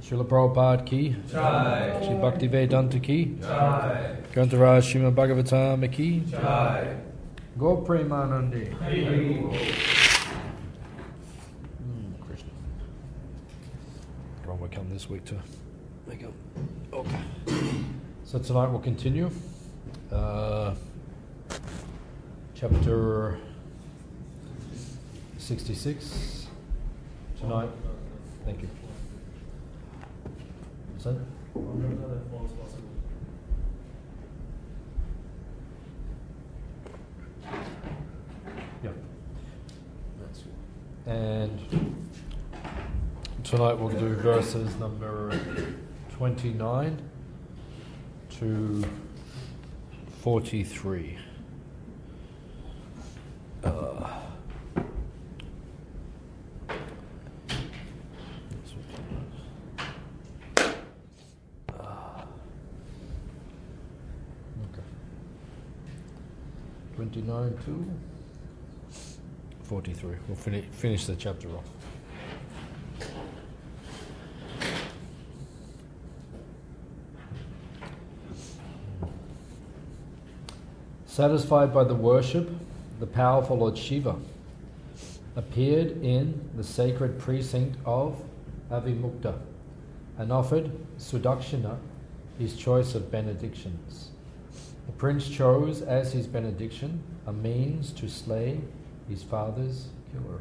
Srila Prabhupada ki Jai. Shri Bhaktivedanta ki Jai. Grantaraj Srimad Bhagavatam ki Jai. Go Premanandi. Krishna. Ron will come this week to make up. Okay. So tonight we'll continue. Chapter 66. Tonight. Thank you. What's that? Yeah. That's good. And tonight we'll do verses number 29 to 43. Okay. 29 to 43. We'll finish the chapter off. Satisfied by the worship, the powerful Lord Shiva appeared in the sacred precinct of Avimukta and offered Sudakshina his choice of benedictions. The prince chose as his benediction a means to slay his father's killer.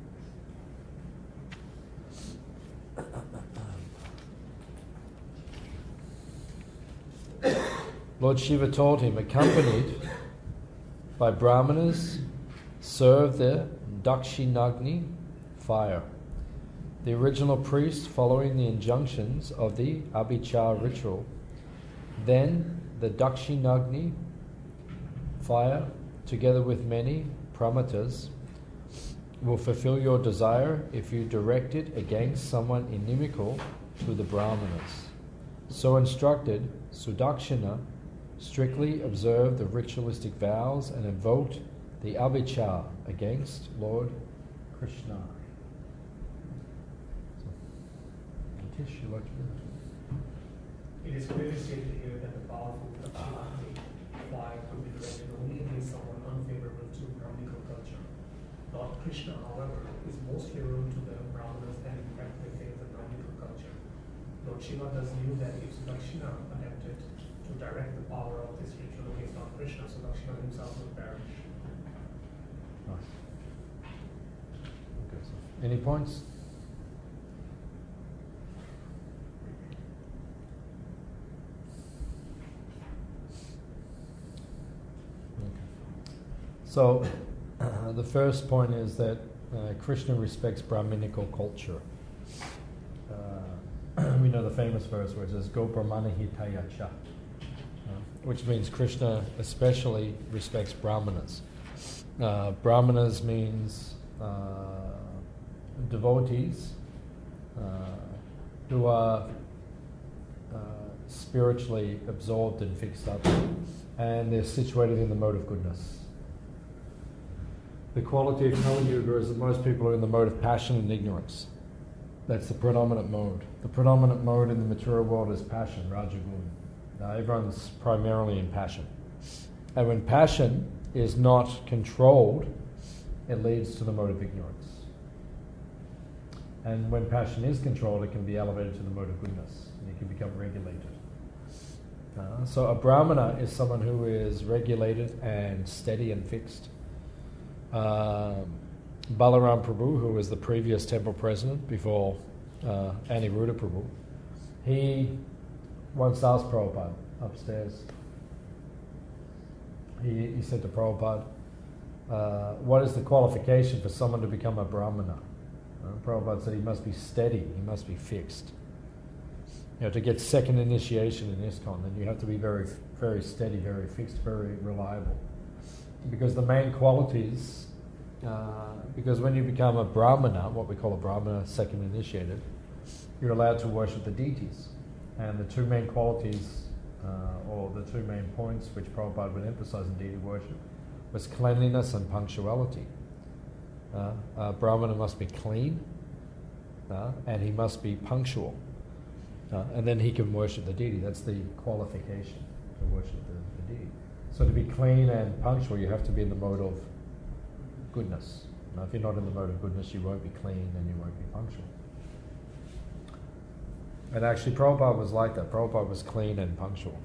Lord Shiva told him, accompanied by Brahmanas, serve the Dakshinagni fire. The original priest, following the injunctions of the Abhichar ritual, then the Dakshinagni fire, together with many pramatas, will fulfill your desire if you direct it against someone inimical to the Brahmanas. So instructed, Sudakshina strictly observed the ritualistic vows and invoked the Abhichar against Lord Krishna. Tish, you like to do that? It is clearly stated here that the powerful Dakshinagni fire could be directed only against someone unfavorable to Brahminical culture. Lord Krishna, however, is most favorable to the Brahmanas and in fact maintains the Brahminical culture. Lord Shiva thus knew that if Sudakshina attempted to direct the power of this ritual against Lord Krishna, Sudakshina himself would perish. Nice. Okay, so any points? So, the first point is that Krishna respects Brahminical culture. We know the famous verse where it says, Go Brahmana Hitaya Cha, which means Krishna especially respects Brahmanas. Brahmanas means devotees who are spiritually absorbed and fixed up, and they're situated in the mode of goodness. The quality of Kali Yuga is that most people are in the mode of passion and ignorance. That's the predominant mode. The predominant mode in the material world is passion, Rajagun. Everyone's primarily in passion. And when passion is not controlled, it leads to the mode of ignorance. And when passion is controlled, it can be elevated to the mode of goodness, and it can become regulated. So a Brahmana is someone who is regulated and steady and fixed. Balaram Prabhu, who was the previous temple president before Aniruddha Prabhu, he once asked Prabhupada upstairs, he said to Prabhupada, what is the qualification for someone to become a Brahmana? Prabhupada said he must be steady, he must be fixed. To get second initiation in ISKCON, then you have to be very, very steady, very fixed, very reliable. Because the main qualities, because when you become a Brahmana, what we call a Brahmana, second initiated, you're allowed to worship the deities. And the two main qualities, or the two main points which Prabhupada would emphasize in deity worship, was cleanliness and punctuality. A Brahmana must be clean, and he must be punctual. And then he can worship the deity. That's the qualification to worship the deity. So to be clean and punctual, you have to be in the mode of goodness. Now, if you're not in the mode of goodness, you won't be clean and you won't be punctual. And actually, Prabhupada was like that. Prabhupada was clean and punctual.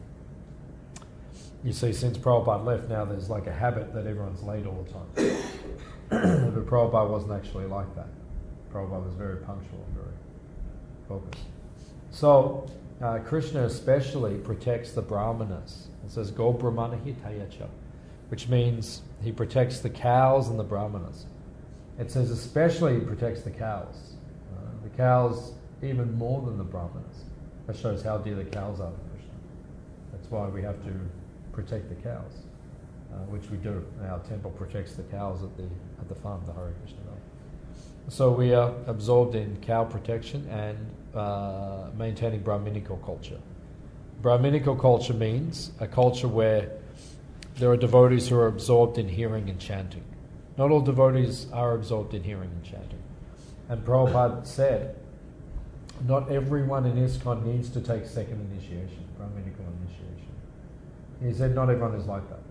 You see, since Prabhupada left, now there's like a habit that everyone's late all the time. But Prabhupada wasn't actually like that. Prabhupada was very punctual and very focused. So, Krishna especially protects the brahmanas. It says, Go brahmana hitayacha, which means he protects the cows and the brahmanas. It says especially he protects the cows. The cows even more than the brahmanas. That shows how dear the cows are to Krishna. That's why we have to protect the cows, which we do. Our temple protects the cows at the farm, the Hare Krishna Valley. So we are absorbed in cow protection and maintaining Brahminical culture. Brahminical culture means a culture where there are devotees who are absorbed in hearing and chanting. Not all devotees are absorbed in hearing and chanting. And Prabhupada said, not everyone in ISKCON needs to take second initiation, Brahminical initiation. He said not everyone is like that.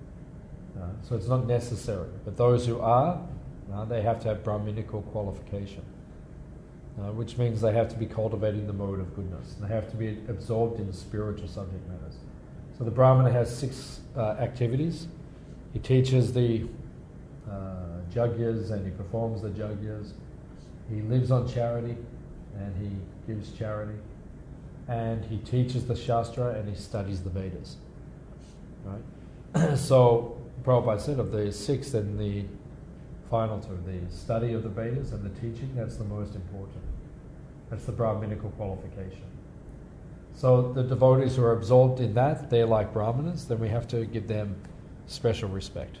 So it's not necessary. But those who are, they have to have Brahminical qualification, which means they have to be cultivating the mode of goodness. They have to be absorbed in spiritual subject matters. So the Brahmana has 6 activities. He teaches the jagyas and he performs the jagyas. He lives on charity and he gives charity. And he teaches the Shastra and he studies the Vedas. Right? So Prabhupada said of the 6, then the final 2, the study of the Vedas and the teaching, that's the most important. That's the Brahminical qualification. So the devotees who are absorbed in that, they're like Brahmanas, then we have to give them special respect.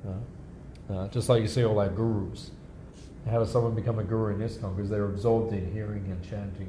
Just like you see all our gurus. How does someone become a guru in ISKCON? Because they're absorbed in hearing and chanting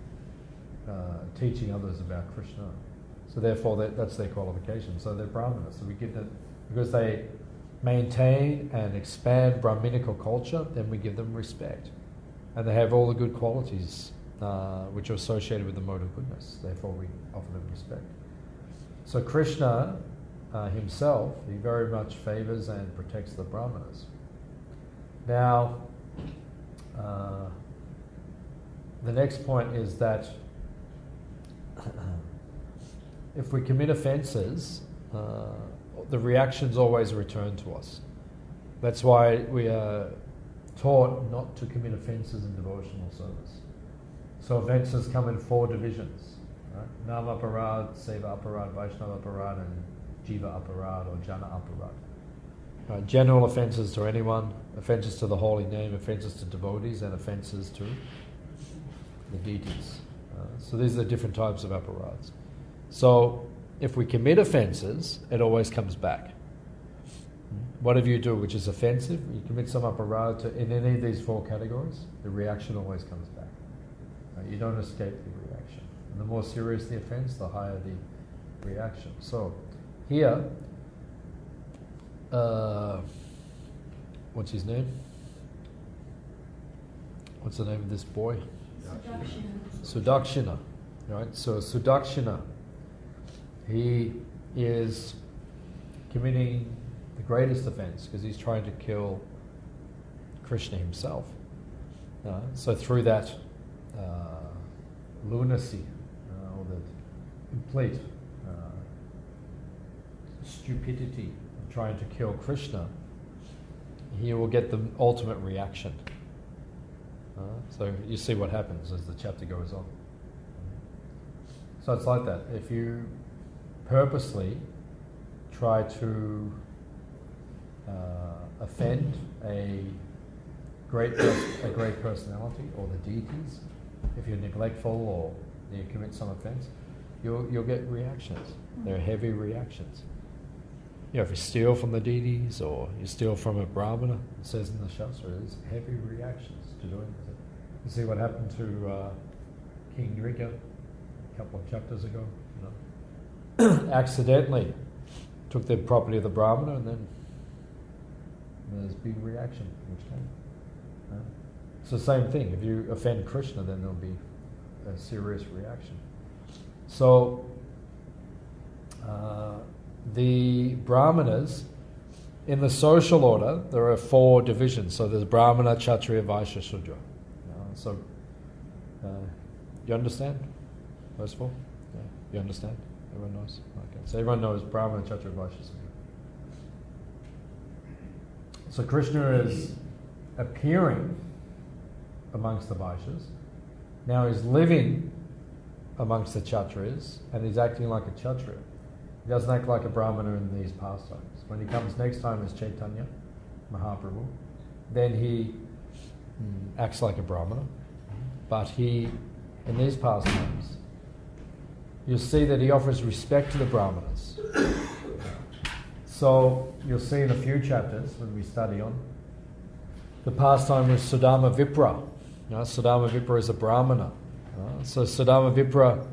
and teaching others about Krishna. So therefore that's their qualification. So they're Brahmanas. So we give them, because they maintain and expand Brahminical culture, then we give them respect. And they have all the good qualities which are associated with the mode of goodness. Therefore we offer them respect. So Krishna himself, he very much favors and protects the Brahmanas. Now, the next point is that if we commit offences, the reactions always return to us. That's why we are taught not to commit offences in devotional service. So offences come in 4 divisions. Right? Nama aparad, Seva aparad, Vaishnava aparad, and Jiva aparad or Jana aparad. General offences to anyone, offences to the holy name, offences to devotees, and offences to the deities. So these are the different types of aparads. So if we commit offences, it always comes back. Whatever you do which is offensive, you commit some aparad in any of these 4 categories, the reaction always comes back. You don't escape the reaction. And the more serious the offence, the higher the reaction. So here, what's his name? What's the name of this boy? Sudakshina. Right? So Sudakshina, he is committing the greatest offence because he's trying to kill Krishna himself. So through that lunacy or the complete stupidity of trying to kill Krishna, he will get the ultimate reaction. So you see what happens as the chapter goes on. So it's like that. If you purposely try to offend a great personality or the deities, if you're neglectful or you commit some offense, you'll get reactions. They're heavy reactions. If you steal from the deities or you steal from a brahmana, it says in the Shastra, there's heavy reactions to doing it. You see what happened to King Drika a couple of chapters ago. Accidentally took the property of the brahmana, and then there's big reaction which came. It's the same thing. If you offend Krishna, then there'll be a serious reaction. So the Brahmanas, in the social order, there are 4 divisions. So there's Brahmana, Kshatriya, Vaishya, Shudra. So you understand? Those 4? Yeah. You understand? Everyone knows? Okay. So everyone knows Brahmana, Kshatriya, Vaishya, Shudra. So Krishna is appearing amongst the Vaishyas. Now he's living amongst the Kshatriyas, and he's acting like a Kshatriya. He doesn't act like a Brahmana in these pastimes. When he comes next time as Chaitanya Mahaprabhu, then he acts like a Brahmana. But he, in these pastimes, you'll see that he offers respect to the Brahmanas. So you'll see in a few chapters when we study on the pastime with Sudama Vipra. Sudama Vipra is a Brahmana. So Sudama Vipra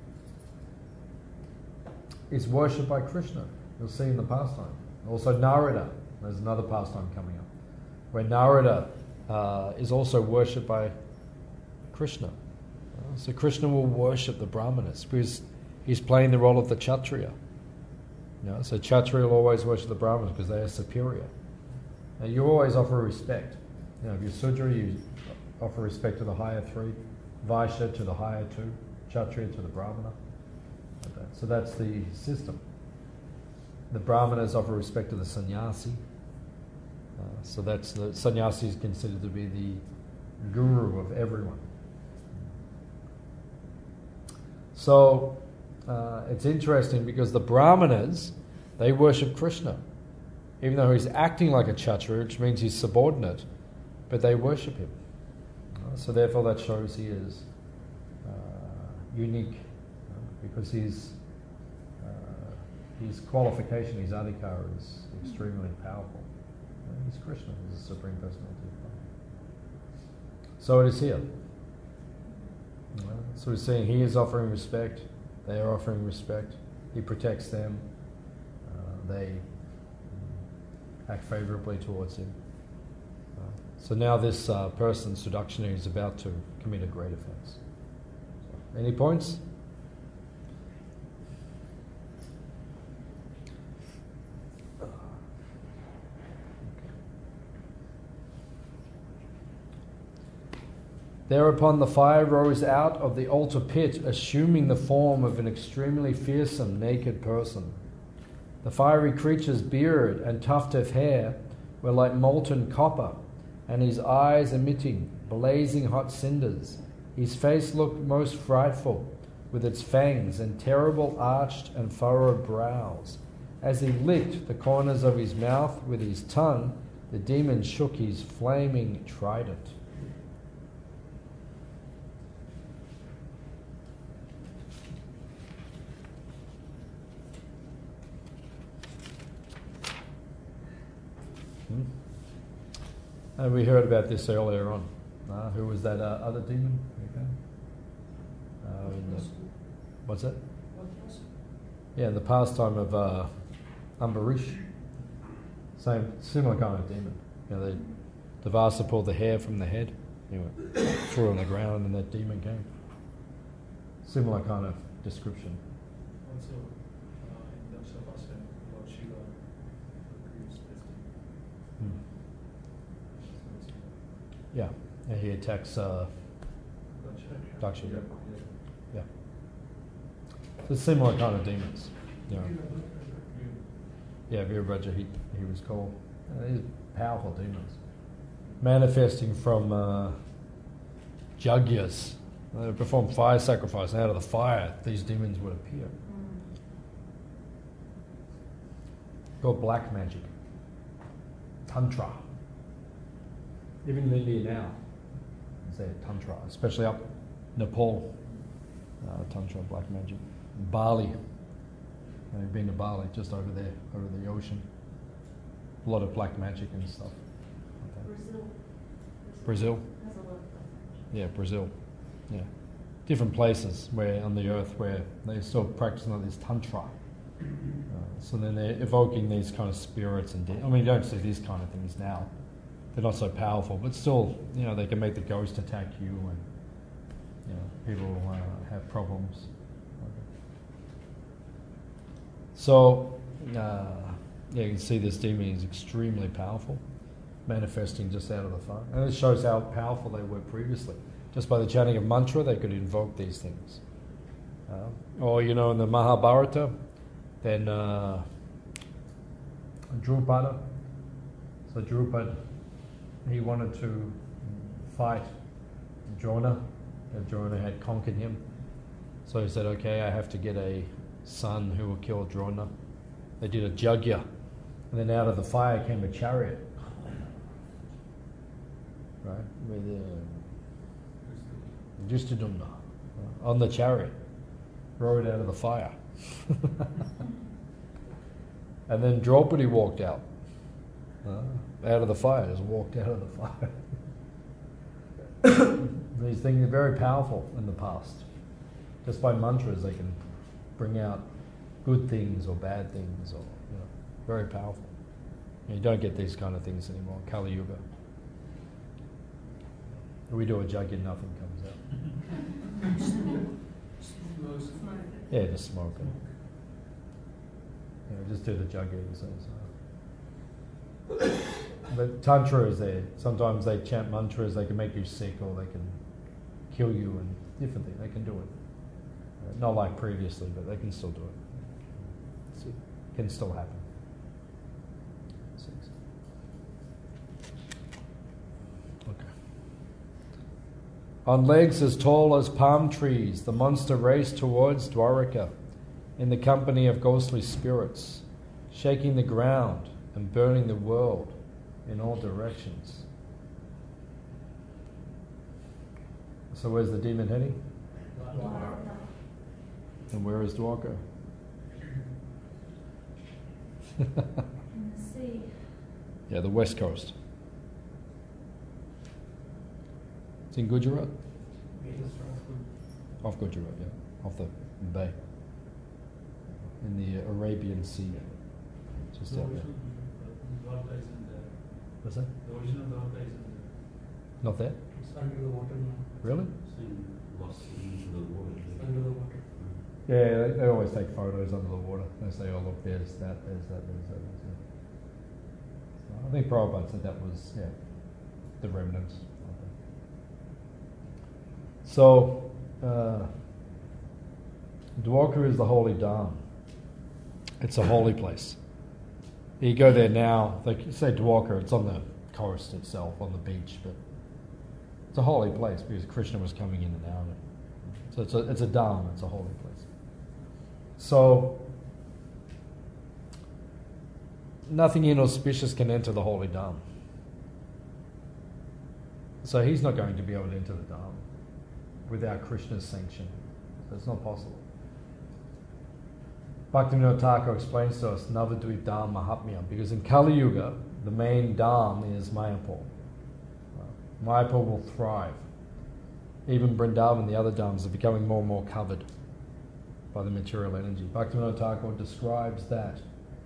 is worshipped by Krishna. You'll see in the pastime. Also Narada. There's another pastime coming up where Narada is also worshipped by Krishna. So Krishna will worship the Brahmanas because he's playing the role of the Kshatriya. So Kshatriya will always worship the Brahmanas because they are superior. Now you always offer respect. If you're Sudra, you offer respect to the higher 3, Vaishya to the higher 2, Kshatriya to the Brahmana. So that's the system. The Brahmanas offer respect to the sannyasi. So that's the sannyasi is considered to be the guru of everyone. So it's interesting because the Brahmanas, they worship Krishna, even though he's acting like a Kshatriya, which means he's subordinate, but they worship him. So therefore that shows he is unique, because his qualification, his adhikar, is extremely powerful. He's Krishna, he's the Supreme Personality of God. So it is here. So we're seeing he is offering respect, they are offering respect, he protects them, they act favourably towards him. So now this person, Sudakshina, is about to commit a great offence. Any points? Thereupon the fire rose out of the altar pit, assuming the form of an extremely fearsome naked person. The fiery creature's beard and tuft of hair were like molten copper, and his eyes emitting blazing hot cinders. His face looked most frightful, with its fangs and terrible arched and furrowed brows. As he licked the corners of his mouth with his tongue, the demon shook his flaming trident. And we heard about this earlier on. Who was that other demon? What's that? Yeah, in the pastime of Ambarish. Similar kind of demon. The Vasa pulled the hair from the head, threw it on the ground, and that demon came. Similar kind of description. Also, in the Shabasa about Shiva, Yeah, and he attacks Daksha. Yeah. So similar kind of demons. Yeah, Virabhaja, he was called. These powerful demons. Manifesting from Jagyas. They perform fire sacrifice, and out of the fire, these demons would appear. Called black magic. Tantra. Even in India now, they say Tantra, especially up Nepal. Tantra, black magic. Bali. I've been to Bali, just over there, over the ocean. A lot of black magic and stuff. Okay. Brazil? Yeah, Brazil. Yeah. Different places where on the earth where they're still practicing all this Tantra. So then they're evoking these kind of spirits and you don't see these kind of things now. They're not so powerful, but still, they can make the ghost attack you people have problems. So, you can see this demon is extremely powerful, manifesting just out of the fire. And it shows how powerful they were previously. Just by the chanting of mantra, they could invoke these things. Or, in the Mahabharata, then Drupada. So Drupad, he wanted to fight Drona. And Drona had conquered him. So he said, okay, I have to get a son who will kill Drona. They did a jagya. And then out of the fire came a chariot. Right? With Justadumna on the chariot. Rode out of the fire. And then Draupadi walked out. Out of the fire, just walked out of the fire. These things are very powerful in the past. Just by mantras, they can bring out good things or bad things, or very powerful. You don't get these kind of things anymore. Kali Yuga. We do a jagya, nothing comes out. Yeah, just smoke it. Just do the jagya. But tantra is there. Sometimes they chant mantras. They can make you sick, or they can kill you, and different things. They can do it. Not like previously, but they can still do it. It can still happen. Okay. On legs as tall as palm trees, the monster raced towards Dwaraka in the company of ghostly spirits, shaking the ground and burning the world in all directions. So where's the demon heading? And where is Dwarka? In the sea. Yeah, the west coast. It's in Gujarat? Off Gujarat, yeah. Off the bay. In the Arabian Sea. Just out there. What's that? The original Dwarka is Not there? It's under the water now. Really? Under the water. Yeah, they always take photos under the water. They say, oh look, there's that, there's that, there's that, there's that. So I think Prabhupada said that was, the remnants. So, Dwarka is the holy Dham. It's a holy place. You go there now, they say Dwarka, it's on the coast itself, on the beach, but it's a holy place because Krishna was coming in and out. So it's a Dham, it's a holy place. So, nothing inauspicious can enter the holy Dham. So he's not going to be able to enter the Dham without Krishna's sanction. So it's not possible. Bhaktivinoda Thakur explains to us Navadvip Dham Mahatmyam, because in Kali Yuga, the main Dham is Mayapur. Mayapur will thrive. Even Vrindavan, the other Dhams, are becoming more and more covered by the material energy. Bhaktivinoda Thakur describes that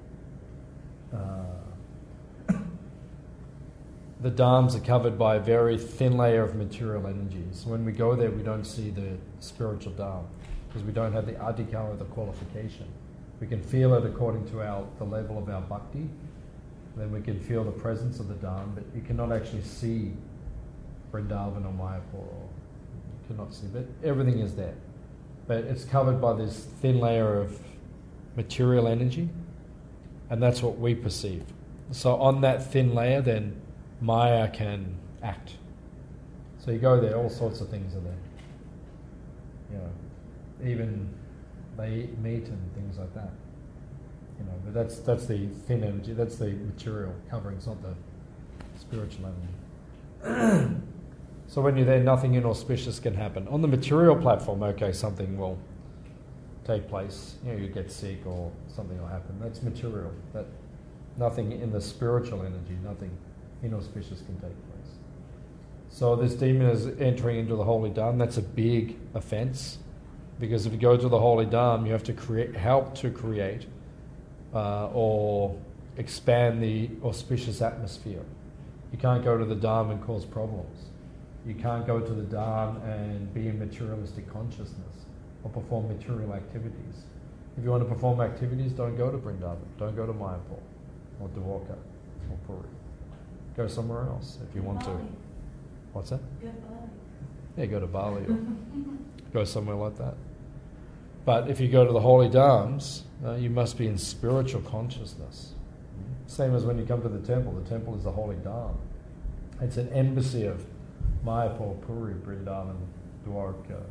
the Dhams are covered by a very thin layer of material energy. So when we go there, we don't see the spiritual Dham because we don't have the adhikara, the qualification. We can feel it according to the level of our bhakti. Then we can feel the presence of the Dham, but you cannot actually see Vrindavan or Mayapur, or you cannot see, but everything is there. But it's covered by this thin layer of material energy, and that's what we perceive. So on that thin layer, then Maya can act. So you go there, all sorts of things are there. Even they eat meat and things like that. But that's the thin energy, that's the material covering, it's not the spiritual energy. So when you're there, nothing inauspicious can happen. On the material platform, okay, something will take place. You get sick or something will happen. That's material. That nothing in the spiritual energy, nothing inauspicious can take place. So this demon is entering into the holy Dham. That's a big offense, because if you go to the holy Dham, you have to help to create or expand the auspicious atmosphere. You can't go to the Dham and cause problems. You can't go to the Dham and be in materialistic consciousness or perform material activities. If you want to perform activities, don't go to Vrindavan, don't go to Mayapur or Dwarka or Puri. Go somewhere else if you want to. What's that? Yeah, go to Bali or go somewhere like that. But if you go to the holy dhams, you must be in spiritual consciousness. Same as when you come to the temple. The temple is the holy dham. It's an embassy of Mayapur, Puri, Vrindavan, Dwarka,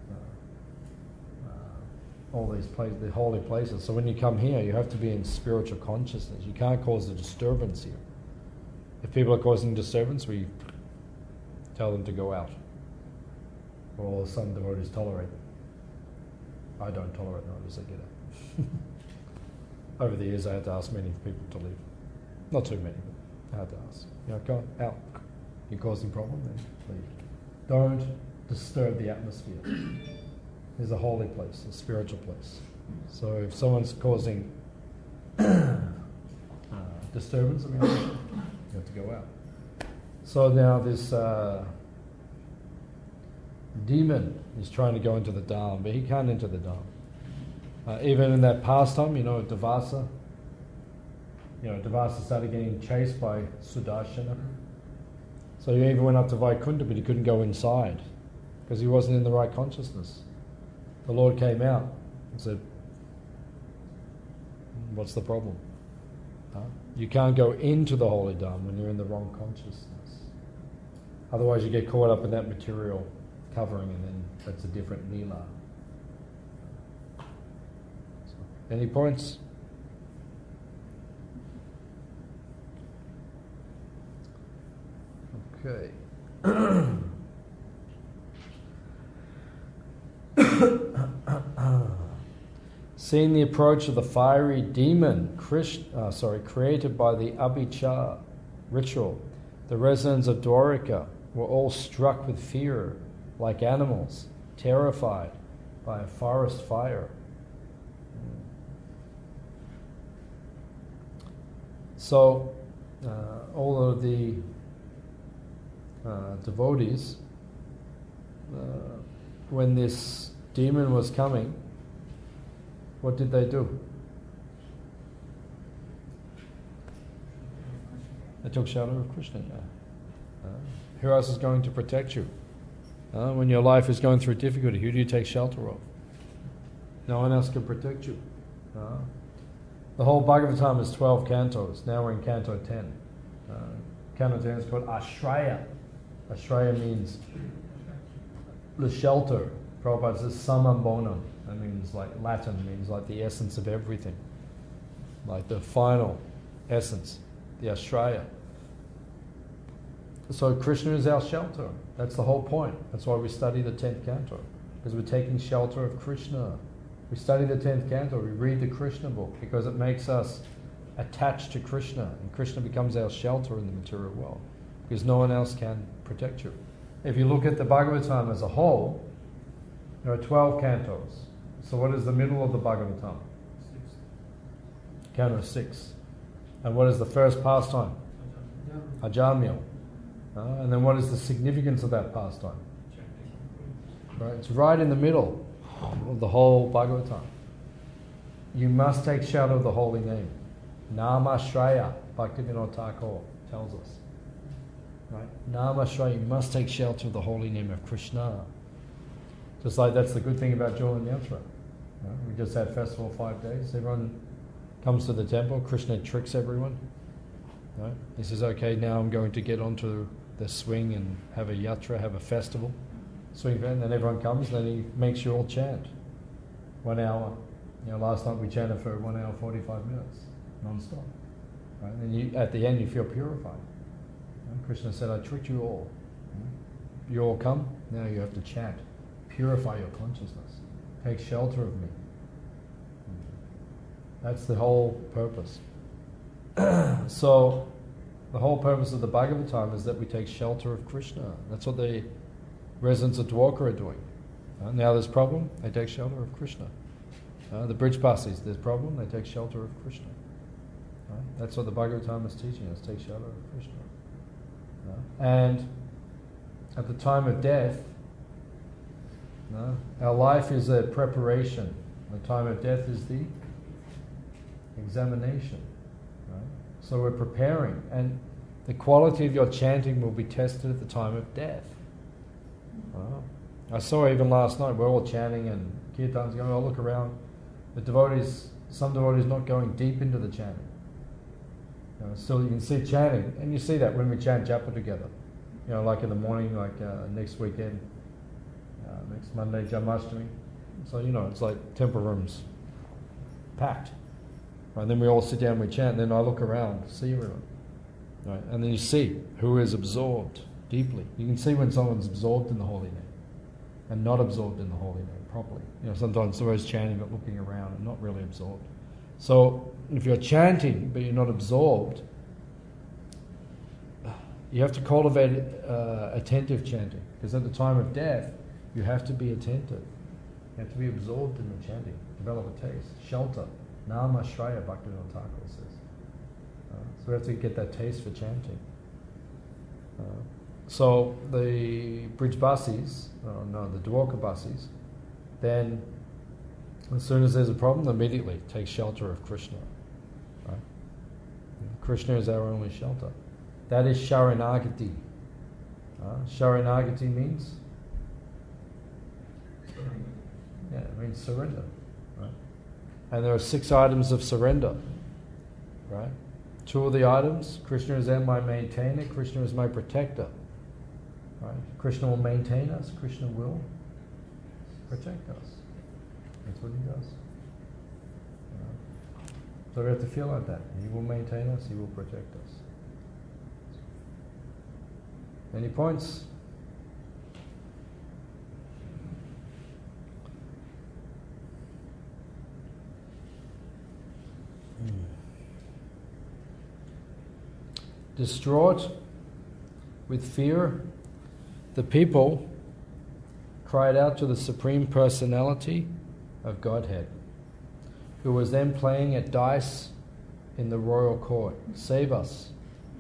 all these places, the holy places. So when you come here, you have to be in spiritual consciousness. You can't cause a disturbance here. If people are causing disturbance, we tell them to go out. Or some devotees tolerate them. I don't tolerate them, I just say get out. Over the years I had to ask many people to leave. Not too many, but I had to ask. Go out. You're causing problem, then leave. Don't disturb the atmosphere. It's a holy place, a spiritual place. So if someone's causing disturbance, you have to go out. So now this demon is trying to go into the Dham, but he can't enter the Dham. Even in that pastime, Devasa, Devasa started getting chased by Sudarshana. So he even went up to Vaikuntha, but he couldn't go inside because he wasn't in the right consciousness. The Lord came out and said, what's the problem? You can't go into the holy Dham when you're in the wrong consciousness. Otherwise you get caught up in that material covering, and then that's a different lila. So, any points? Okay. Seeing the approach of the fiery demon, created by the Abhicha ritual, the residents of Dwarika were all struck with fear, like animals, terrified by a forest fire. So, all of the devotees, when this demon was coming, what did they do? They took shelter of Krishna. Who else is going to protect you? When your life is going through difficulty, who do you take shelter of? No one else can protect you. The whole Bhagavatam is 12 cantos. Now we're in canto 10. Canto 10 is called Ashraya. Ashraya means the shelter. Prabhupada says Samam Bonam. That means Latin means like the essence of everything. Like the final essence, the Ashraya. So Krishna is our shelter. That's the whole point. That's why we study the 10th canto. Because we're taking shelter of Krishna. We study the 10th canto, we read the Krishna book, because it makes us attached to Krishna. And Krishna becomes our shelter in the material world. Because no one else can protect you. If you look at the Bhagavatam as a whole, there are 12 cantos. So what is the middle of the Bhagavatam? 6. Canto 6. And what is the first pastime? Ajamil. And then what is the significance of that pastime? Right? It's right in the middle of the whole Bhagavatam. You must take shelter of the holy name. Namashraya, Bhaktivinoda Thakur tells us. Right? Namashraya, you must take shelter of the holy name of Krishna. Just like that's the good thing about Julan Yatra. We just had festival 5 days. Everyone comes to the temple. Krishna tricks everyone. Right? He says, okay, now I'm going to get onto the swing and have a yatra, have a festival. Swing event, then everyone comes, then he makes you all chant. 1 hour. Last night we chanted for 1 hour 45 minutes, non-stop. Right? And at the end you feel purified. Krishna said, I tricked you all. You all come, now you have to chant. Purify your consciousness. Take shelter of me. That's the whole purpose. So, the whole purpose of the Bhagavatam is that we take shelter of Krishna. That's what the residents of Dwarka are doing. Now there's problem, they take shelter of Krishna. The Brijbasis, there's problem, they take shelter of Krishna. That's what the Bhagavatam is teaching us, take shelter of Krishna. And at the time of death, no, our life is a preparation. The time of death is the examination. Right? So we're preparing, and the quality of your chanting will be tested at the time of death. Wow. I saw even last night, we're all chanting and kirtan's going, I look around, the devotees, some devotees not going deep into the chanting. Still you can see chanting, and you see that when we chant japa together. Like in the morning, like next weekend, next Monday, Janmashtami. So, it's like temple rooms packed. Right? And then we all sit down and we chant, and then I look around, see everyone. Right? And then you see who is absorbed deeply. You can see when someone's absorbed in the holy name and not absorbed in the holy name properly. Sometimes they're always chanting but looking around and not really absorbed. So if you're chanting but you're not absorbed, you have to cultivate attentive chanting, because at the time of death you have to be attentive. You have to be absorbed in the chanting, develop a taste, shelter. Nama Shraya, Bhaktivinoda Thakur says. So we have to get that taste for chanting. So the Brijbasis, the Dwarka Basis, then as soon as there's a problem, immediately take shelter of Krishna. Right? Krishna is our only shelter. That is Sharanagati. Sharanagati means? Yeah, it means surrender. Right? And there are 6 items of surrender. Right? 2 of the items, Krishna is my maintainer, Krishna is my protector. Right? Krishna will maintain us, Krishna will protect us. That's what he does. So we have to feel like that. He will maintain us, he will protect us. Any points? Distraught with fear, the people cried out to the Supreme Personality of Godhead, who was then playing at dice in the royal court. Save us,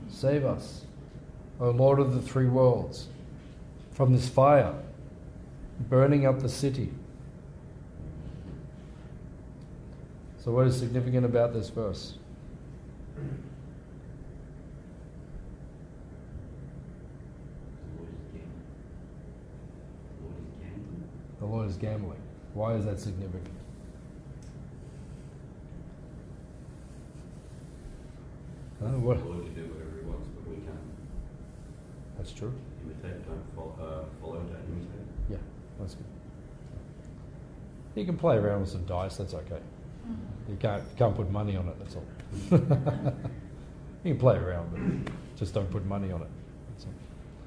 O Lord of the 3 worlds, from this fire burning up the city. So what is significant about this verse? The Lord is gambling. Why is that significant? The Lord can do whatever he wants, but we can't. That's true. Imitate, don't follow, don't imitate. Yeah, that's good. You can play around with some dice, that's okay. You can't put money on it, that's all. You can play around, but just don't put money on it. That's all.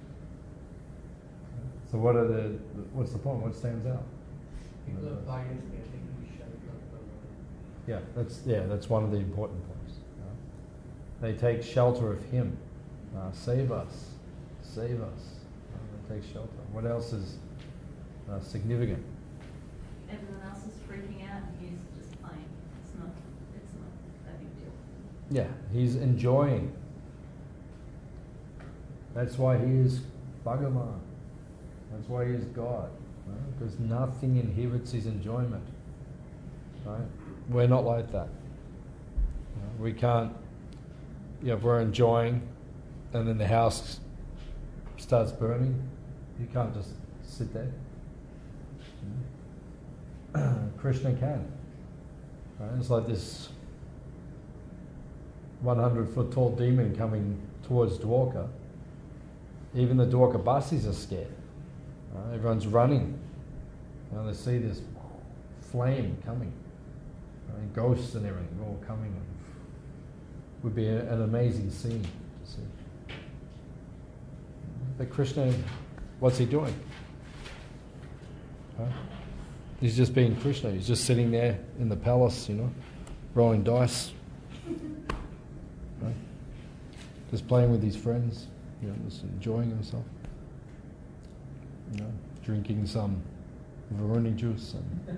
So what's the point? What stands out? People are biased, they're taking shelter. That's one of the important points. They take shelter of Him. Save us. They take shelter. What else is significant? Everyone else is freaking out and he's just playing. It's not that big deal. Yeah, he's enjoying. That's why he is Bhagavan. That's why he is God. Right? Because nothing inhibits his enjoyment. Right? We're not like that. We can't, if we're enjoying and then the house starts burning, you can't just sit there. Krishna can. Right? It's like this 100-foot tall demon coming towards Dwarka. Even the Dwarka Basis are scared. Right? Everyone's running. They see this flame coming. Right? Ghosts and everything all coming. It would be an amazing scene to see. But Krishna, what's he doing? Huh? He's just being Krishna. He's just sitting there in the palace, rolling dice. Right? Just playing with his friends, just enjoying himself. Drinking some Varuni juice.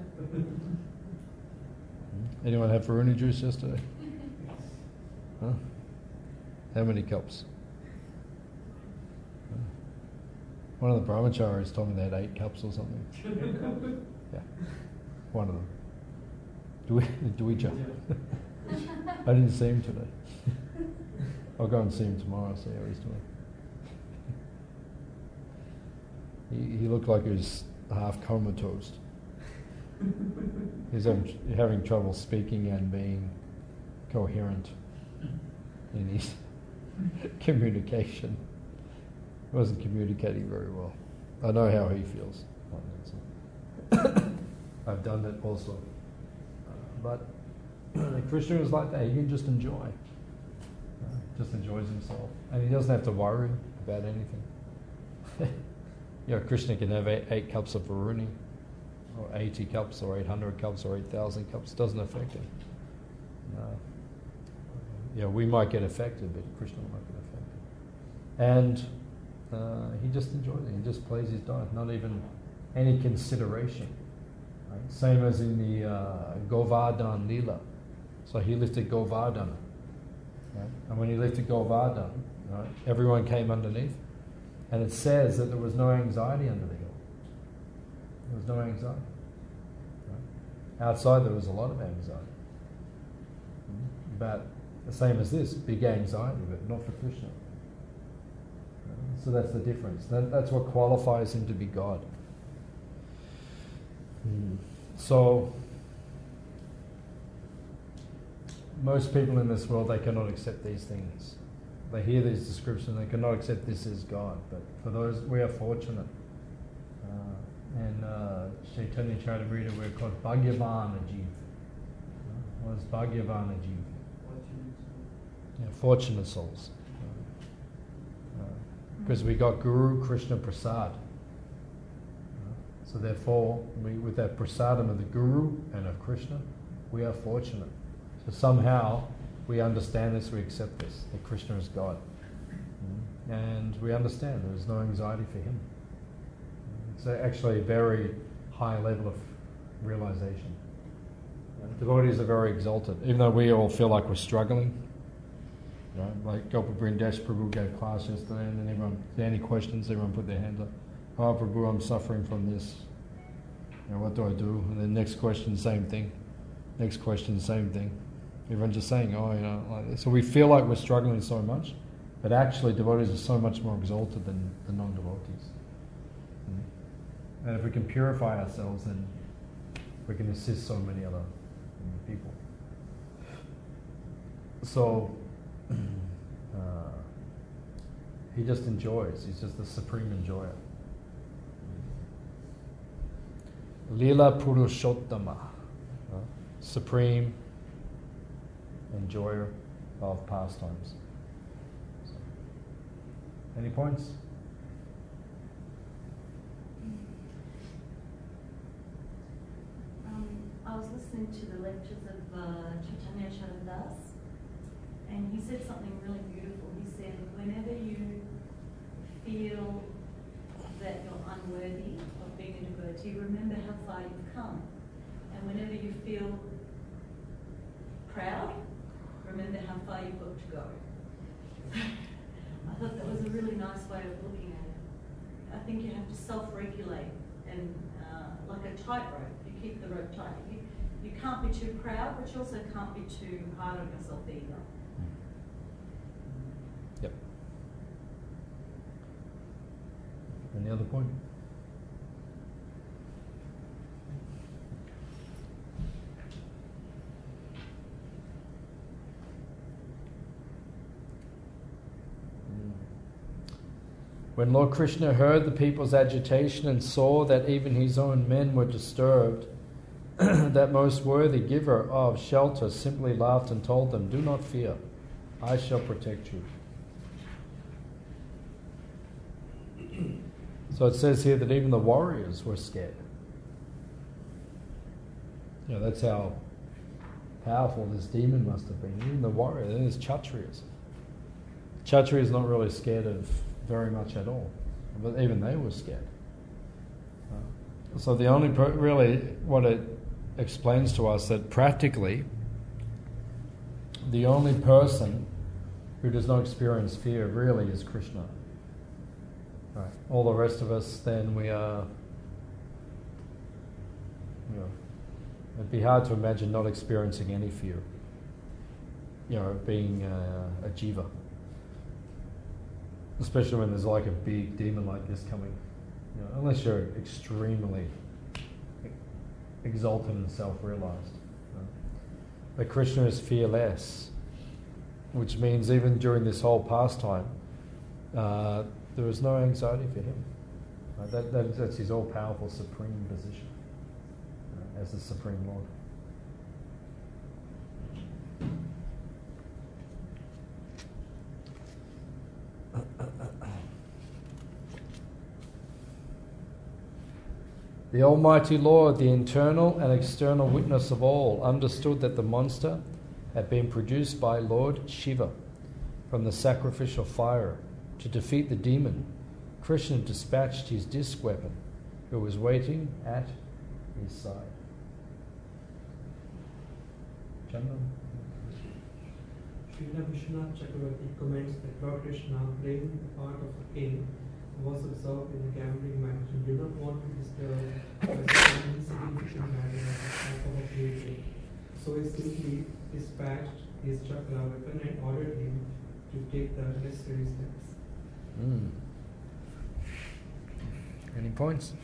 Anyone have Varuni juice yesterday? Huh? How many cups? One of the brahmacharis told me they had 8 cups or something. Yeah, one of them. Do we jump? I didn't see him today. I'll go and see him tomorrow, see how he's doing. He looked like he was half comatose. He's having trouble speaking and being coherent in his communication. He wasn't communicating very well. I know how he feels. I've done it also. But Krishna is like that. He can just enjoy. Just enjoys himself. And he doesn't have to worry about anything. Krishna can have 8 cups of Varuni, or 80 cups, or 800 cups, or 8,000 cups. It doesn't affect him. We might get affected, but Krishna might get affected. And he just enjoys it. He just plays his diet, not even any consideration. Right? Same as in the Govardhan Leela. So he lifted Govardhan. Right? And when he lifted Govardhan, right, everyone came underneath. And it says that there was no anxiety under the hill. There was no anxiety. Right? Outside there was a lot of anxiety. But the same as this, big anxiety, but not for Krishna. So that's the difference. That's what qualifies him to be God. So most people in this world, they cannot accept these things. They hear these descriptions, they cannot accept this as God. But for those, we are fortunate. And Chaitanya Charitamrita, we're called Bhagyavan Ajiv. What is Bhagyavan Ajiv? Fortunate souls. Because we got Guru Krishna Prasad. So therefore, with that prasadam of the Guru and of Krishna, we are fortunate. So somehow we understand this, we accept this, that Krishna is God. And we understand there is no anxiety for him. It's actually a very high level of realization. Devotees are very exalted, even though we all feel like we're struggling. Like Gopal Brindesh Prabhu gave class yesterday, and then everyone, if there are any questions, everyone put their hands up. Oh, Prabhu, I'm suffering from this. What do I do? And then next question, same thing. Next question, same thing. Everyone's just saying, like this. So we feel like we're struggling so much, but actually devotees are so much more exalted than the non-devotees. And if we can purify ourselves, then we can assist so many other people. So he just enjoys. He's just the supreme enjoyer. Lila Purushottama, supreme enjoyer of pastimes. So, any points? I was listening to the lectures of Chaitanya Charidas, and he said something really beautiful. He said, whenever you feel that you're unworthy of being a devotee, remember how far you've come. And whenever you feel proud, remember how far you've got to go. I thought that was a really nice way of looking at it. I think you have to self-regulate, and like a tightrope, you keep the rope tight. You can't be too proud, but you also can't be too hard on yourself either. Yep. Any other point? When Lord Krishna heard the people's agitation and saw that even his own men were disturbed, that most worthy giver of shelter simply laughed and told them, "Do not fear, I shall protect you." So it says here that even the warriors were scared. That's how powerful this demon must have been. Even the warrior, then there's Kshatriyas. Kshatriyas not really scared of very much at all, but even they were scared. So the only really what it explains to us that practically the only person who does not experience fear really is Krishna. Right. All the rest of us, then we are, it'd be hard to imagine not experiencing any fear. Being a jiva. Especially when there's like a big demon like this coming. Unless you're extremely exalted and self-realized. But Krishna is fearless, which means even during this whole pastime, there is no anxiety for him. That's his all-powerful supreme position as the Supreme Lord. The Almighty Lord, the internal and external witness of all, understood that the monster had been produced by Lord Shiva from the sacrificial fire. To defeat the demon, Krishna dispatched his disc weapon, who was waiting at his side. Chandan? Srila Vishwanath Chakravarti comments that Lord Krishna, playing the part of a king, was absorbed in a gambling match and did not want to disturb by such an insignificant matter as the alcohol created. So he simply dispatched his chakra weapon and ordered him to take the necessary steps. Any points?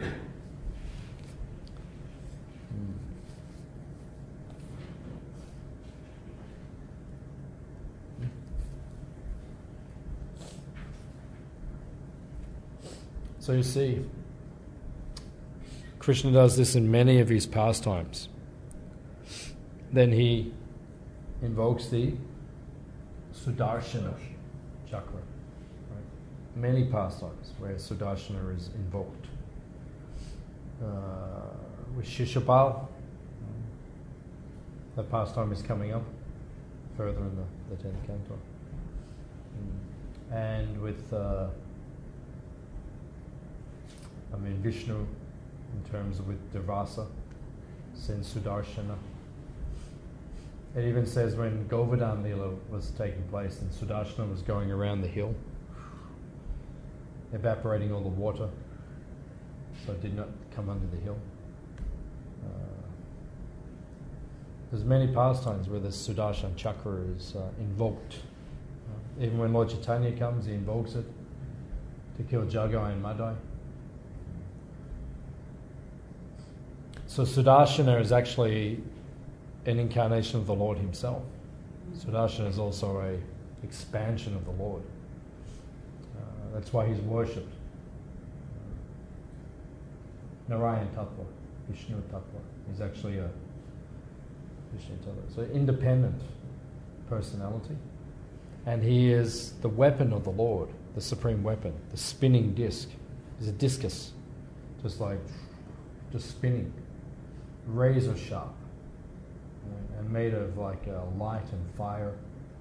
So you see, Krishna does this in many of his pastimes. Then he invokes the Sudarshana chakra. Right? Many pastimes where Sudarshana is invoked. With Shishupal, that pastime is coming up further in the 10th canto. And with Vishnu, in terms of with Durvasa, sends Sudarshana. It even says when Govardhan Lila was taking place and Sudarshana was going around the hill, evaporating all the water, so it did not come under the hill. There's many pastimes where the Sudarshan chakra is invoked. Even when Lord Chaitanya comes, he invokes it to kill Jagai and Madai. So Sudarshana is actually an incarnation of the Lord himself. Sudarshana is also an expansion of the Lord. That's why he's worshipped. Narayan Tattva, Vishnu Tattva. He's actually a Vishnu Tattva. So independent personality. And he is the weapon of the Lord, the supreme weapon, the spinning disc. He's a discus, just spinning, razor sharp, and made of like light and fire.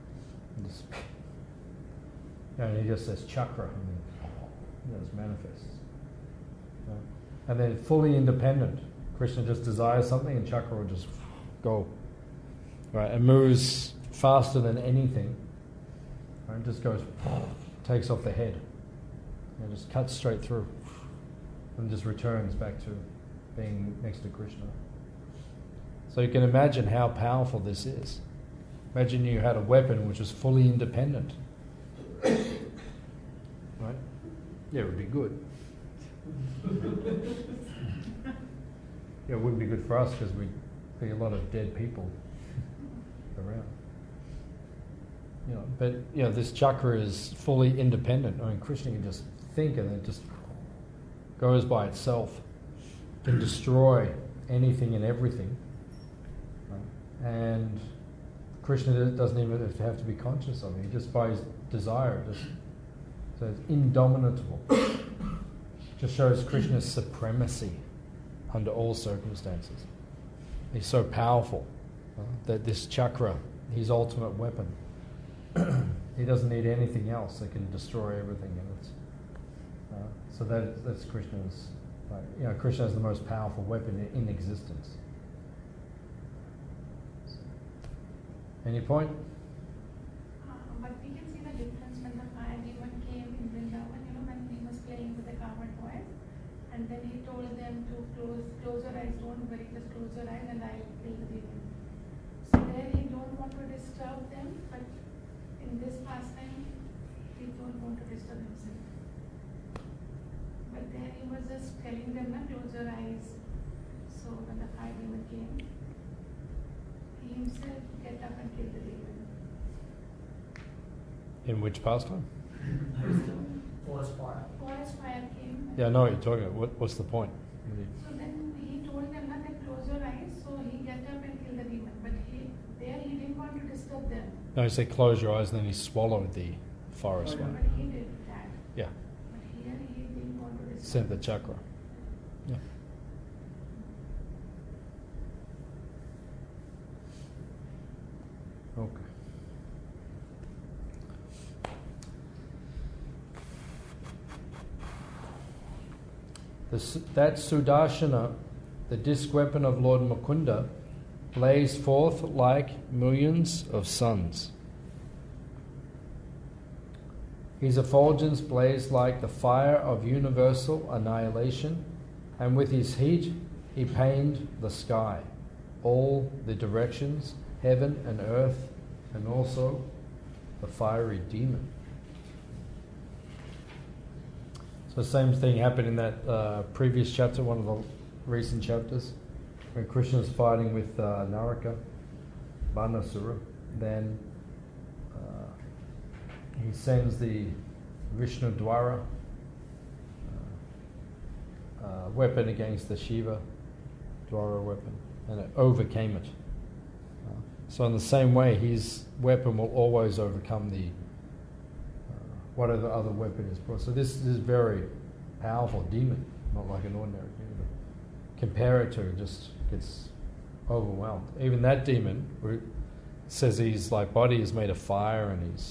And he just says chakra, and it just manifests. And then fully independent. Krishna just desires something and chakra will just go. Right, it moves faster than anything. Right, it just goes, takes off the head, and just cuts straight through, and just returns back to being next to Krishna. So you can imagine how powerful this is. Imagine you had a weapon which was fully independent. Right? Yeah, it would be good. Yeah, it wouldn't be good for us because we'd be a lot of dead people around. But this chakra is fully independent. I mean, Krishna can just think and it just goes by itself. Can destroy anything and everything. Right? And Krishna doesn't even have to be conscious of it. He just by his desire, so it's indomitable. Just shows Krishna's supremacy under all circumstances. He's so powerful that this chakra, his ultimate weapon, he doesn't need anything else that can destroy everything in it. So that's Krishna's. Krishna is the most powerful weapon in existence. Any point? But we can see the difference when the fire demon came in Vrindavan, when he was told them to close your eyes, don't worry, just close your eyes and I'll kill the demon. So there he don't want to disturb them, but in this pastime, he don't want to disturb himself. But then he was just telling them, "Na, close your eyes." So when the fire demon came, he himself get up and kill the demon. In which pastime? Forest fire. Forest fire came. Yeah, I know what you're talking about. What's the point? So then he told them that close your eyes. So he get up and kill the demon. But he didn't want to disturb them. No, he said close your eyes, and then he swallowed the forest But one. he did that. Yeah, But here he didn't want to disturb. sent the chakra. Yeah. Okay. That Sudarshana, the disc weapon of Lord Mukunda, blazed forth like millions of suns. His effulgence blazed like the fire of universal annihilation, and with his heat he pained the sky, all the directions, heaven and earth, and also the fiery demon. So the same thing happened in that previous chapter, one of the recent chapters, when Krishna is fighting with Naraka, Banasura. Then he sends the Vishnu Dwara weapon against the Shiva Dwara weapon, and it overcame it. So in the same way, his weapon will always overcome the whatever other weapon is brought. So this is a very powerful demon, not like an ordinary demon. Compare it to, it just gets overwhelmed. Even that demon says his body is made of fire and he's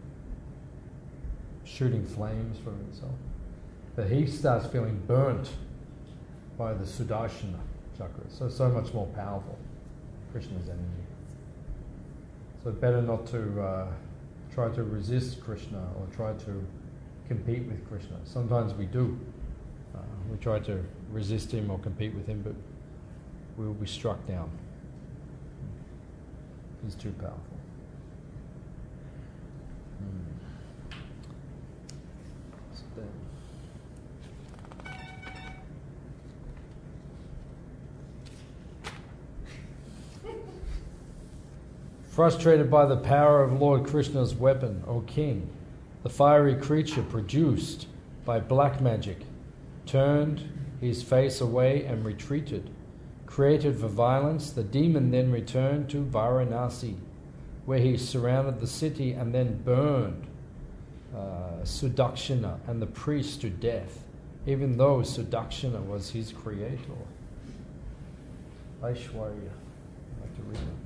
shooting flames from himself. But he starts feeling burnt by the Sudarshana chakra. So much more powerful, Krishna's energy. So better not to try to resist Krishna or try to compete with Krishna. Sometimes we do. We try to resist him or compete with him, but we will be struck down. He's too powerful. So then. Frustrated by the power of Lord Krishna's weapon, O king, the fiery creature produced by black magic turned his face away and retreated. Created for violence, the demon then returned to Varanasi, where he surrounded the city and then burned Sudakshana and the priest to death, even though Sudakshana was his creator. Aishwarya, I'd like to read that.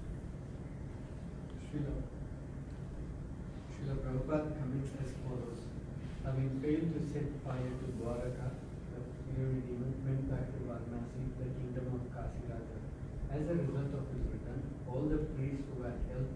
Srila Prabhupada comments as follows. Having failed to set fire to Dwaraka, the fiery demon went back to Varanasi, the kingdom of Kasiraja. As a result of his return, all the priests who had helped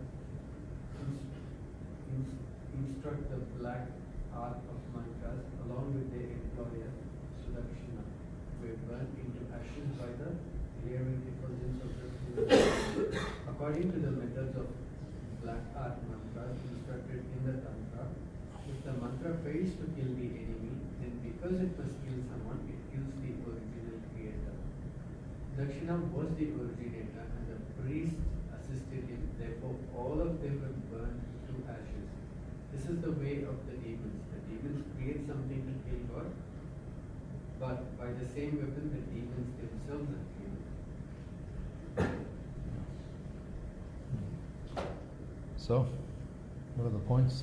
instruct the black art of mantras, along with their employer, Sudakshina, were burnt into ashes by the fiery effulgence of the demon. According to the methods of black art mantras instructed in the Tantra, if the mantra fails to kill the enemy, then because it must kill someone, it kills the original creator. Dakshina was the originator and the priests assisted him, therefore all of them were burned to ashes. This is the way of the demons. The demons create something to kill God, but by the same weapon the demons themselves are killed. So, what are the points?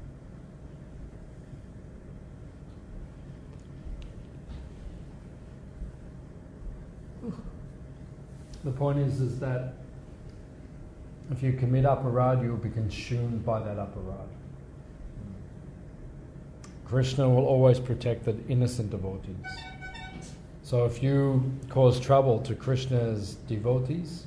The point is that if you commit aparad, you will be consumed by that aparad. Krishna will always protect the innocent devotees. So if you cause trouble to Krishna's devotees,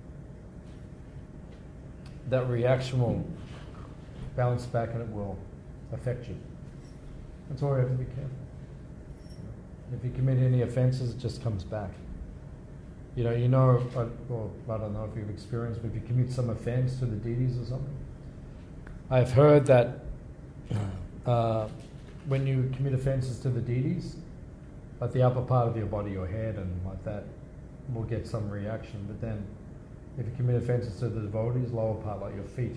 that reaction will bounce back and it will affect you. That's why we have to be careful. If you commit any offences, it just comes back. I don't know if you've experienced, but if you commit some offence to the deities or something, I've heard that when you commit offences to the deities, like the upper part of your body, your head and like that, will get some reaction. But then if you commit offences to the devotees, lower part, like your feet,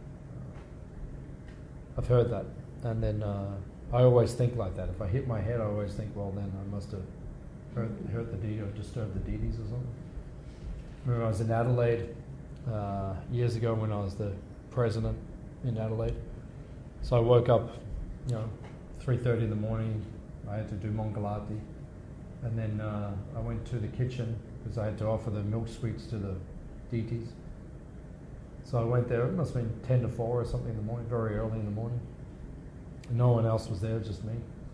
I've heard that. And then I always think like that. If I hit my head, I always think, well, then I must have hurt the deity or disturbed the deities or something. Remember I was in Adelaide years ago when I was the president in Adelaide. So I woke up, 3:30 in the morning. I had to do Mangalati. And then I went to the kitchen because I had to offer the milk sweets to the deities. So I went there, it must have been 10 to 4 or something in the morning, very early in the morning. No one else was there, just me.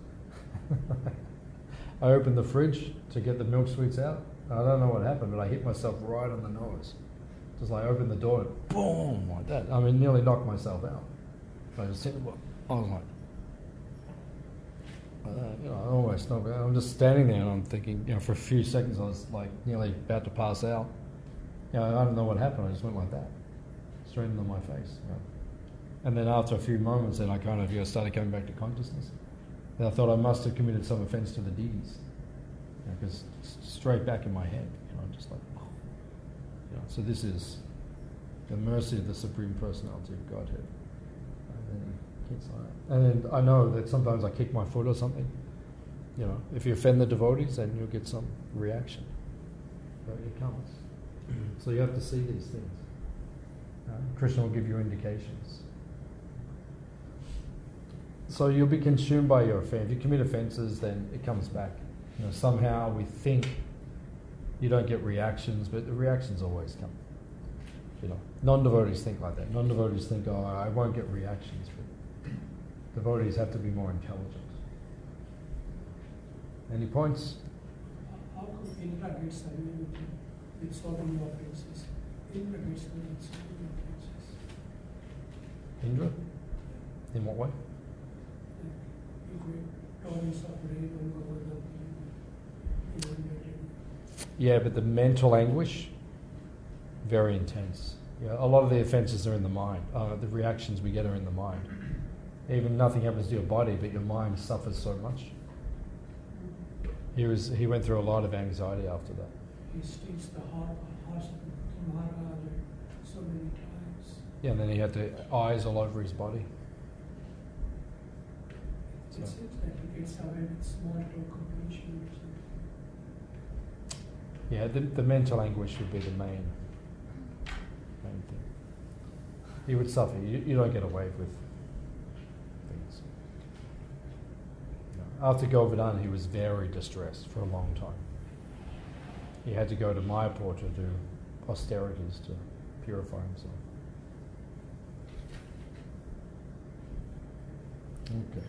I opened the fridge to get the milk sweets out. I don't know what happened, but I hit myself right on the nose. Just like opened the door, and boom, like that. I mean, nearly knocked myself out. I was sitting, I was like, I always know. I'm just standing there and I'm thinking, for a few seconds I was like nearly about to pass out. I don't know what happened. I just went like that, straight into my face. And then after a few moments, then I kind of started coming back to consciousness. And I thought I must have committed some offence to the deities, because straight back in my head, just like, so this is the mercy of the Supreme Personality of Godhead. And then I know that sometimes I kick my foot or something. If you offend the devotees, then you'll get some reaction. But it comes. So you have to see these things. Krishna will give you indications. So you'll be consumed by your offense. If you commit offences, then it comes back. Somehow we think you don't get reactions, but the reactions always come. Non-devotees think like that. Non-devotees think, I won't get reactions. But devotees have to be more intelligent. Any points? How come Indra gets away with so many offences? Indra gets away with so many offences. Indra? In what way? Yeah, but the mental anguish, very intense. A lot of the offences are in the mind. The reactions we get are in the mind. Even nothing happens to your body, but your mind suffers so much. He went through a lot of anxiety after that. He states the heart of Maharaj so many times. Yeah, and then he had the eyes all over his body. It seems like he gets away with small completion or something. Yeah, the mental anguish would be the main thing. He would suffer. You don't get away with things. After Govardhan, he was very distressed for a long time. He had to go to Mayapur to do austerities to purify himself. Okay.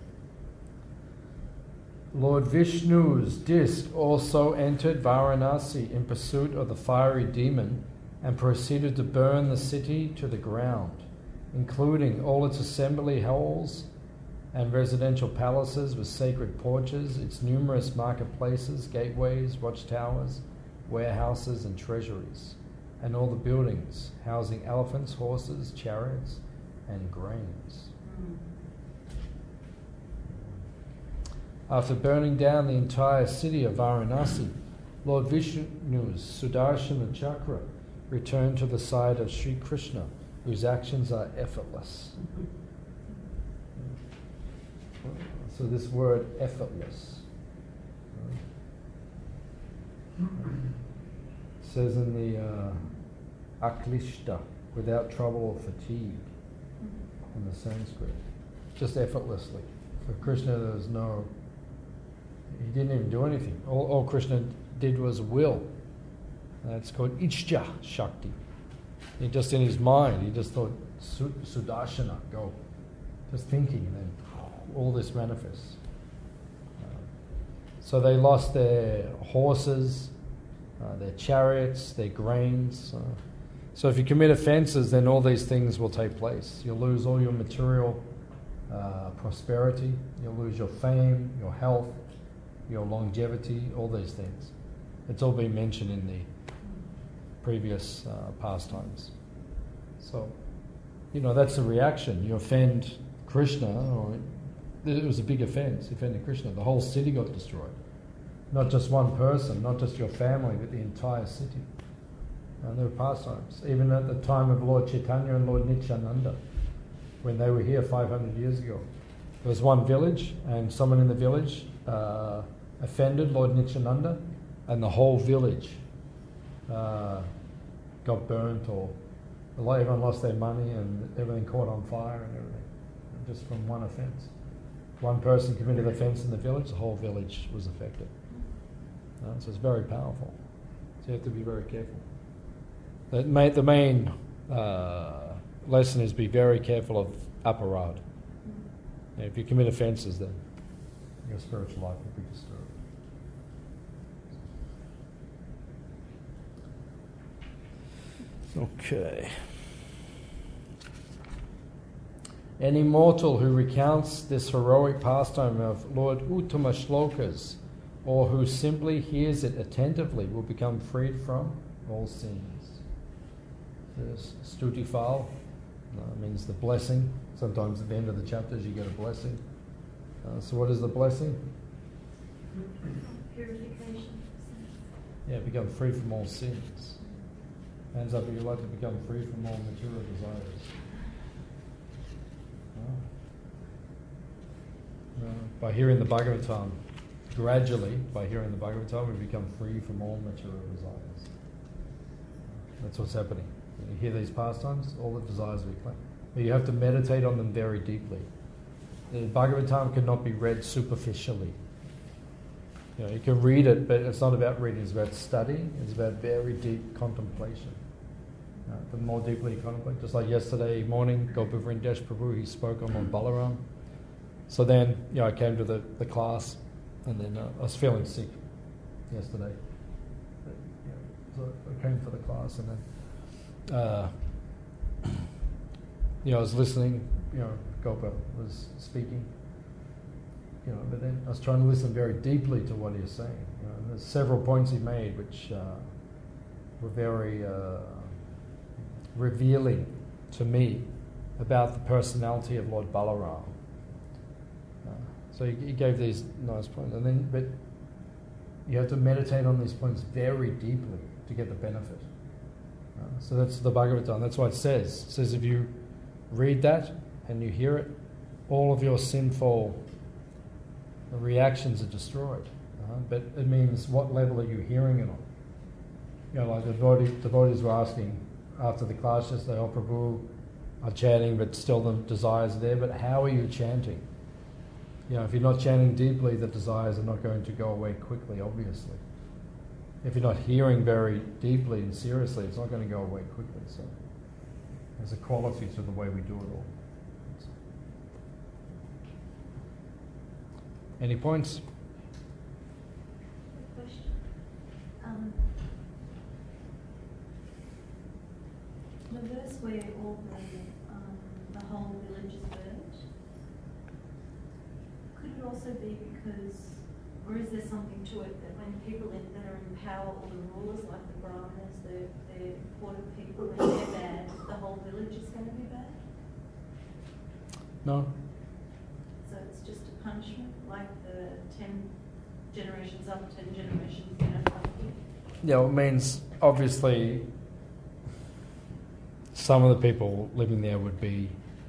Lord Vishnu's disc also entered Varanasi in pursuit of the fiery demon and proceeded to burn the city to the ground, including all its assembly halls and residential palaces with sacred porches, its numerous marketplaces, gateways, watchtowers, warehouses and treasuries, and all the buildings housing elephants, horses, chariots, and grains. After burning down the entire city of Varanasi, Lord Vishnu's Sudarshana Chakra returned to the side of Sri Krishna, whose actions are effortless. So this word, effortless, says in the aklishta, without trouble or fatigue, in the Sanskrit, just effortlessly. For Krishna, there was he didn't even do anything. All Krishna did was will. That's called Ichcha Shakti. He just in his mind, he just thought, Sudarshana, go. Just thinking, and then all this manifests. So they lost their horses, their chariots, their grains. So if you commit offences, then all these things will take place. You'll lose all your material prosperity. You'll lose your fame, your health, your longevity, all these things. It's all been mentioned in the previous pastimes. So, that's the reaction. You offend Krishna, or it was a big offence, offended Krishna. The whole city got destroyed. Not just one person, not just your family, but the entire city. And there were pastimes. Even at the time of Lord Chaitanya and Lord Nityananda, when they were here 500 years ago. There was one village, and someone in the village offended Lord Nityananda, and the whole village got burnt, or everyone lost their money, and everything caught on fire and everything, just from one offence. One person committed offence in the village, the whole village was affected. So it's very powerful. So you have to be very careful. The main lesson is be very careful of aparad. If you commit offences, then your spiritual life will be disturbed. Okay. Any mortal who recounts this heroic pastime of Lord Uttama Shlokas, or who simply hears it attentively, will become freed from all sins. There's Stuti Fal, means the blessing. Sometimes at the end of the chapters you get a blessing. So what is the blessing? Purification. Yeah, become free from all sins. Hands up if you'd like to become free from all material desires. By hearing the Bhagavatam, gradually, by hearing the Bhagavatam, we become free from all material desires. That's what's happening. When you hear these pastimes, all the desires we claim. But you have to meditate on them very deeply. The Bhagavatam cannot be read superficially. You can read it, but it's not about reading, it's about study, it's about very deep contemplation. The more deeply you contemplate, just like yesterday morning, Gopa Vrindesh Prabhu, he spoke on Lord Balaram. So then, I came to the class, and then I was feeling sick yesterday. So I came for the class, and then, I was listening, Gopa was speaking, but then I was trying to listen very deeply to what he was saying. And there's several points he made which were very revealing to me about the personality of Lord Balaram. So he gave these nice points, but you have to meditate on these points very deeply to get the benefit. So that's the Bhagavatam. That's what it says. It says if you read that and you hear it, all of your sinful reactions are destroyed. But it means what level are you hearing it on? Like the devotees were asking after the class yesterday, oh Prabhu, are chanting, but still the desires are there. But how are you chanting? If you're not chanting deeply, the desires are not going to go away quickly, obviously. If you're not hearing very deeply and seriously, it's not going to go away quickly. So there's a quality to the way we do it all. Any points? Question. The verse where all the whole village is burnt, could it also be because, or is there something to it that when people that are in power, or the rulers like the Brahmanas, the important people, when they're bad, the whole village is going to be bad? No. So it's just a punishment, like the 10 generations up, 10 generations down up here? Yeah, it means obviously some of the people living there would be,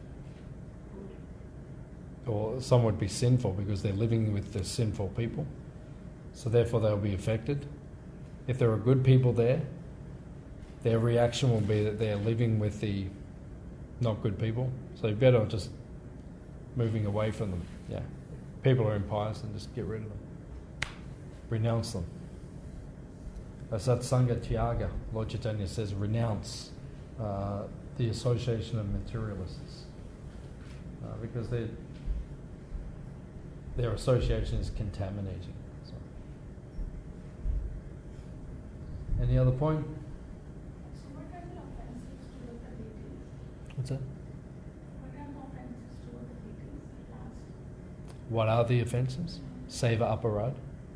or some would be sinful because they're living with the sinful people. So therefore they'll be affected. If there are good people there, their reaction will be that they're living with the not good people. So you're better just moving away from them. Yeah. People are impious and just get rid of them. Renounce them. Satsanga Tyaga, Lord Chaitanya says, renounce the association of materialists. Because their association is contaminating. So. Any other point? So what are the offenses toward the deities? What's that? What are the offenses toward the deities? Last. What are the offences? Seva aparad.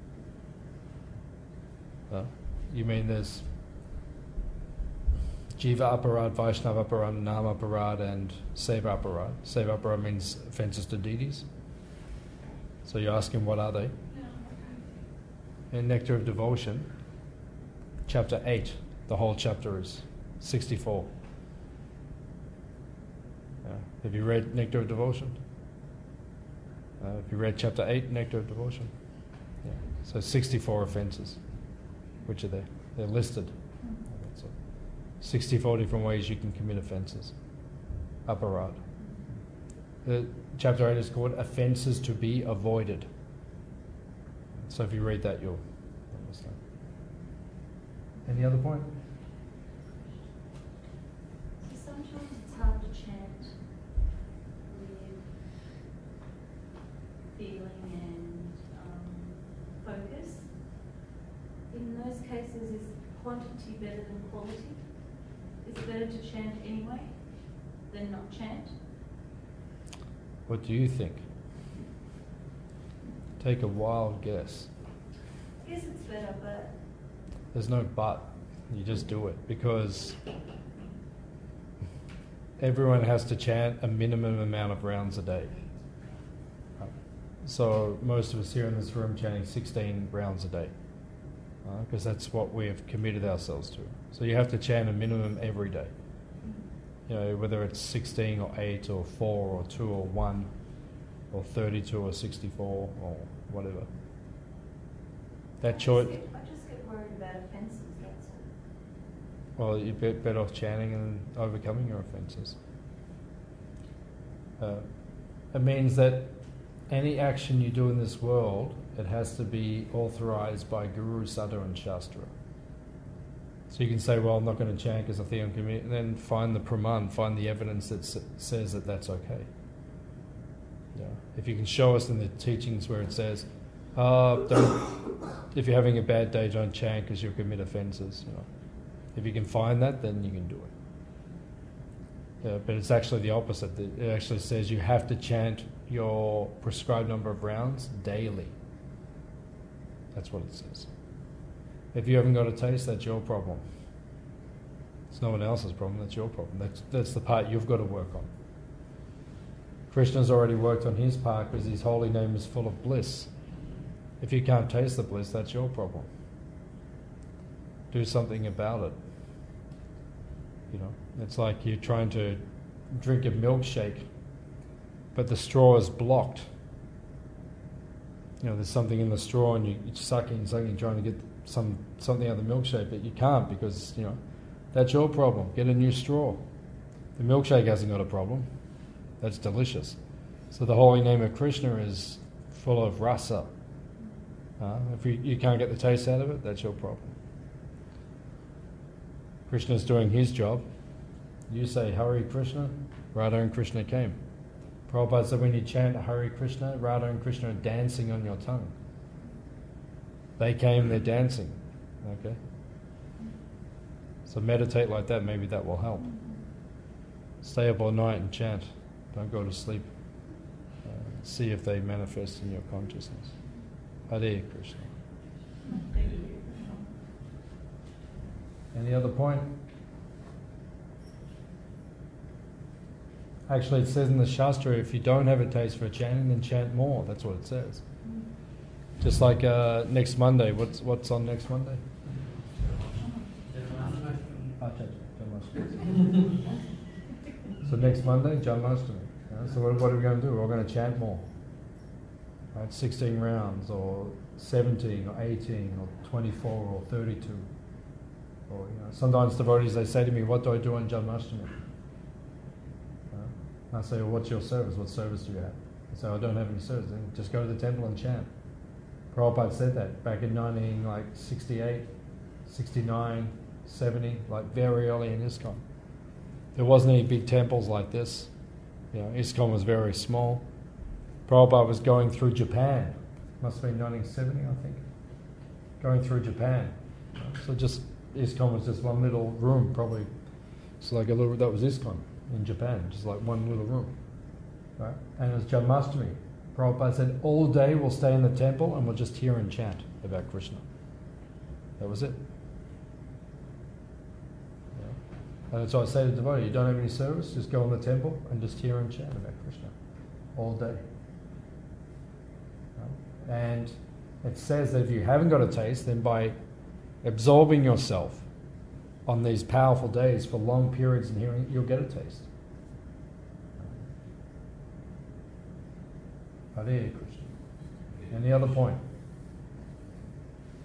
You mean there's Jiva Aparad, Vaishnava Aparad, Nama Aparad, and Seva Aparad. Seva Aparad means offences to deities. So you're asking what are they? In Nectar of Devotion, chapter 8, the whole chapter is 64. Have you read Nectar of Devotion? Have you read chapter 8, Nectar of Devotion? Yeah. So 64 offences, which are there. They're listed. So 64 different ways you can commit offences. Aparad. Chapter 8 is called Offences to be Avoided. So if you read that, you'll understand. Any other point? So sometimes it's hard to chant with feeling and focus. In those cases, is quantity better than quality? Is it better to chant anyway than not chant? What do you think? Take a wild guess. I guess it's better, but There's no but. You just do it because everyone has to chant a minimum amount of rounds a day. So most of us here in this room chanting 16 rounds a day because that's what we have committed ourselves to. So you have to chant a minimum every day. You know, whether it's 16 or 8 or 4 or 2 or 1 or 32 or 64 or whatever. That choice. I just get worried about offences, that's all. Well, you're better off chanting and overcoming your offences. It means that any action you do in this world, it has to be authorized by Guru, Sadhu and Shastra. So you can say, well, I'm not going to chant because I think I'm committed, and then find the praman, find the evidence that says that that's okay. Yeah. If you can show us in the teachings where it says, if you're having a bad day, don't chant because you'll commit offences. You know. If you can find that, then you can do it. Yeah, but it's actually the opposite. It actually says you have to chant your prescribed number of rounds daily. That's what it says. If you haven't got a taste, that's your problem. It's no one else's problem, that's your problem. That's the part you've got to work on. Krishna's already worked on his part because his holy name is full of bliss. If you can't taste the bliss, that's your problem. Do something about it. You know, it's like you're trying to drink a milkshake, but the straw is blocked. You know, there's something in the straw and you're sucking, trying to get something out of the milkshake, but you can't because, you know, that's your problem. Get a new straw. The milkshake hasn't got a problem. That's delicious. So the holy name of Krishna is full of rasa. If you can't get the taste out of it, that's your problem. Krishna's doing his job. You say Hare Krishna, Radha and Krishna came. Prabhupada said when you chant Hare Krishna, Radha and Krishna are dancing on your tongue. They came, they're dancing. Okay? So meditate like that, maybe that will help. Stay up all night and chant. Don't go to sleep. See if they manifest in your consciousness. Hare Krishna. Thank you. Any other point? Actually, it says in the Shastra, if you don't have a taste for chanting, then chant more. That's what it says. Just like next Monday. What's on next Monday? So next Monday, Janmashtami. So what are we going to do? We're going to chant more. Right? 16 rounds, or 17, or 18, or 24, or 32. Or, you know, sometimes devotees, they say to me, what do I do on Janmashtami? And I say, well, what's your service? What service do you have? They say, I don't have any service. Then just go to the temple and chant. Prabhupada said that back in 1968, 69, 70, like very early in ISKCON. There wasn't any big temples like this. You know, ISKCON was very small. Prabhupada was going through Japan. Must have been 1970, I think. Going through Japan. So just ISKCON was just one little room, probably. So like a little, that was ISKCON in Japan, just like one little room. Right? And it was Janmashtami. Prabhupada said, all day we'll stay in the temple and we'll just hear and chant about Krishna. That was it. Yeah. And that's why I say to the devotee, you don't have any service, just go in the temple and just hear and chant about Krishna all day. Right? And it says that if you haven't got a taste, then by absorbing yourself on these powerful days for long periods and hearing, you'll get a taste. Hare Krishna. Any other point?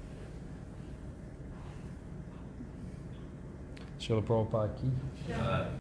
Srila Prabhupada ki.